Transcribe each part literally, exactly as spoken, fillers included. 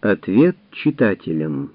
Ответ читателям.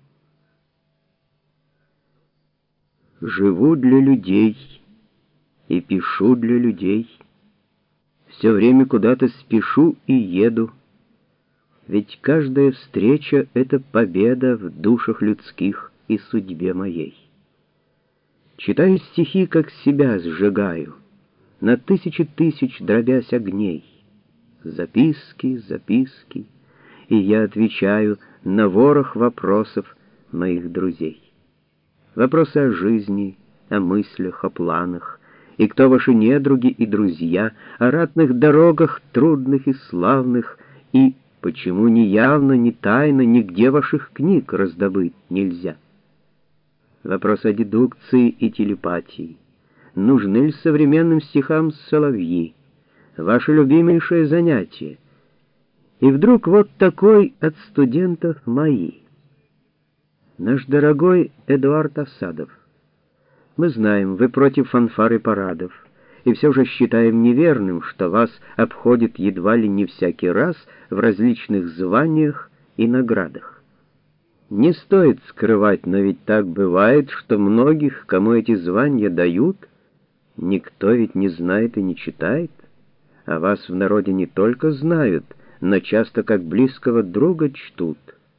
Живу для людей и пишу для людей. Все время куда-то спешу и еду. Ведь каждая встреча — это победа в душах людских и судьбе моей. Читаю стихи, как себя сжигаю, на тысячи тысяч дробясь огней. Записки, записки, и я отвечаю на ворох вопросов моих друзей. Вопросы о жизни, о мыслях, о планах, и кто ваши недруги и друзья, о ратных дорогах трудных и славных, и почему ни явно, ни тайно нигде ваших книг раздобыть нельзя. Вопрос о дедукции и телепатии. Нужны ли современным стихам соловьи? Ваше любимейшее занятие. И вдруг вот такой от студентов мои. Наш дорогой Эдуард Асадов. Мы знаем, вы против фанфар и парадов, и все же считаем неверным, что вас обходит едва ли не всякий раз в различных званиях и наградах. Не стоит скрывать, но ведь так бывает, что многих, кому эти звания дают, никто ведь не знает и не читает, а вас в народе не только знают, но часто как близкого друга чтут.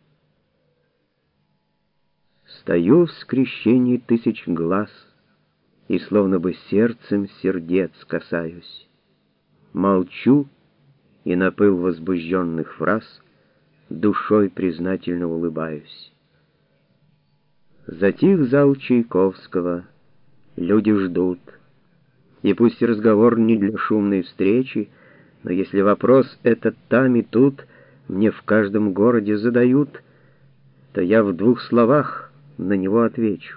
Стою в скрещении тысяч глаз и словно бы сердцем сердец касаюсь. Молчу и на пыл возбужденных фраз душой признательно улыбаюсь. Затих зал Чайковского, люди ждут. И пусть разговор не для шумной встречи, но если вопрос этот там и тут мне в каждом городе задают, то я в двух словах на него отвечу.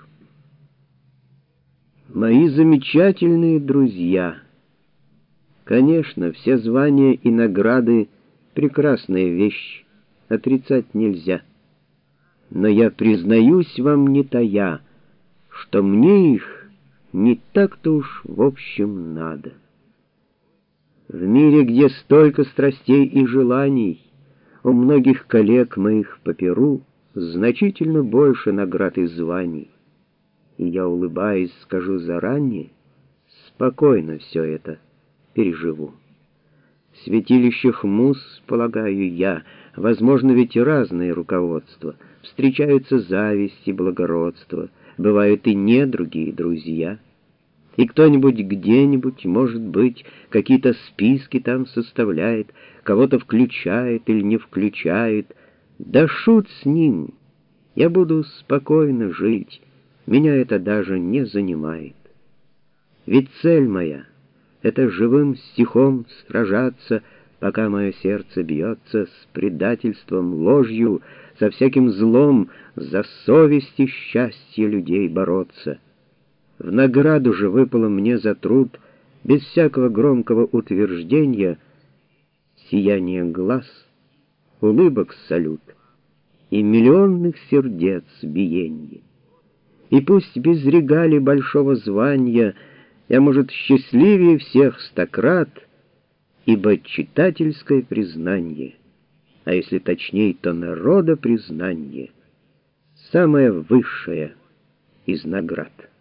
Мои замечательные друзья, конечно, все звания и награды — прекрасная вещь, отрицать нельзя. Но я признаюсь вам не тая, что мне их не так-то уж в общем надо. В мире, где столько страстей и желаний, у многих коллег моих по перу значительно больше наград и званий. И я, улыбаясь, скажу заранее, спокойно все это переживу. В святилищах муз, полагаю я, возможно ведь и разные руководства, встречаются зависть и благородство, бывают и недруги, и друзья. И кто-нибудь где-нибудь, может быть, какие-то списки там составляет, кого-то включает или не включает. Да шут с ним, я буду спокойно жить, меня это даже не занимает. Ведь цель моя — это живым стихом сражаться, пока мое сердце бьется с предательством, ложью, со всяким злом, за совесть и счастье людей бороться. В награду же выпало мне за труд, без всякого громкого утверждения, сияние глаз, улыбок салют и миллионных сердец биенье. И пусть без регалий большого звания я, может, счастливее всех стократ, ибо читательское признание, а если точнее, то народа признание, самое высшее из наград.